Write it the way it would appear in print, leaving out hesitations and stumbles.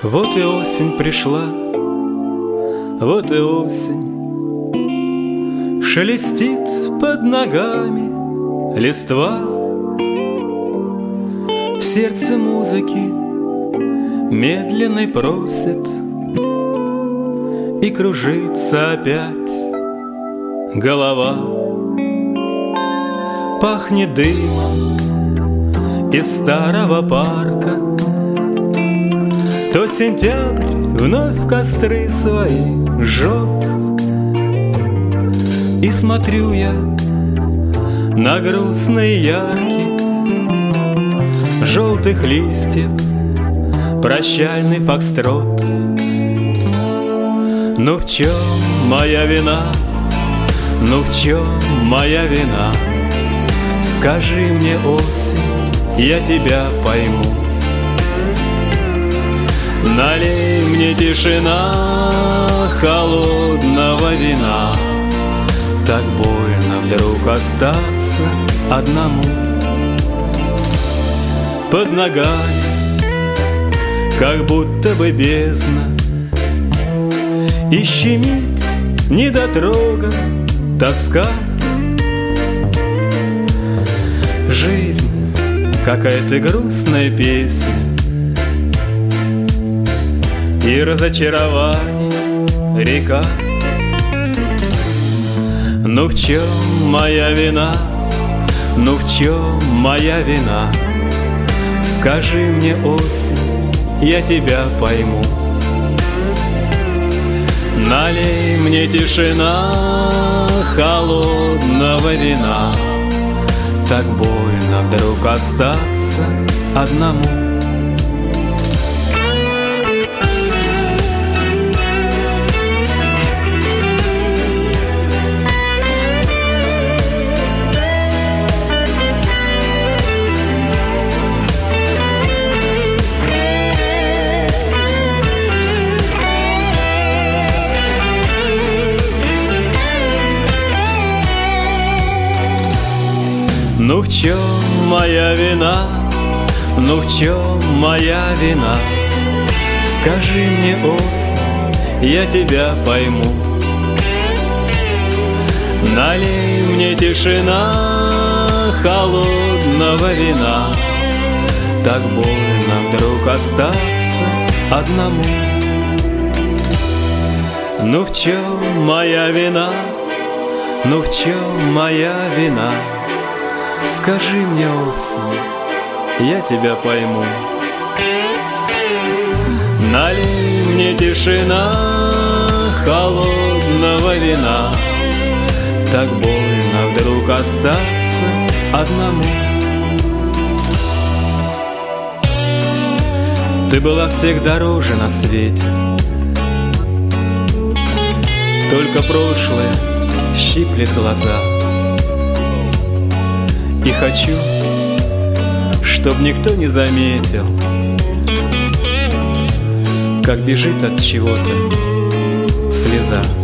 Вот и осень пришла, вот и осень. Шелестит под ногами листва. Сердце музыки медленной просит, и кружится опять голова. Пахнет дымом из старого парка. То сентябрь вновь костры свои жжет. И смотрю я на грустные яркие желтых листьев прощальный фокстрот. Ну в чем моя вина? Ну в чем моя вина? Скажи мне, осень, я тебя пойму. Налей мне, тишина, холодного вина. Так больно вдруг остаться одному. Под ногами, как будто бы бездна, и щемит недотрога тоска. Жизнь какая-то грустная песня, и разочарований река. Ну в чем моя вина? Ну в чем моя вина? Скажи мне, осень, я тебя пойму. Налей мне, тишина, холодного вина. Так больно вдруг остаться одному. Ну в чем моя вина? Ну в чем моя вина? Скажи мне, осень, я тебя пойму. Налей мне, тишина, холодного вина. Так больно вдруг остаться одному. Ну в чем моя вина? Ну в чем моя вина? Скажи мне, осень, я тебя пойму. Налей мне, тишина, холодного вина. Так больно вдруг остаться одному. Ты была всех дороже на свете, только прошлое щиплет глаза. И хочу, чтоб никто не заметил, как бежит от чего-то слеза.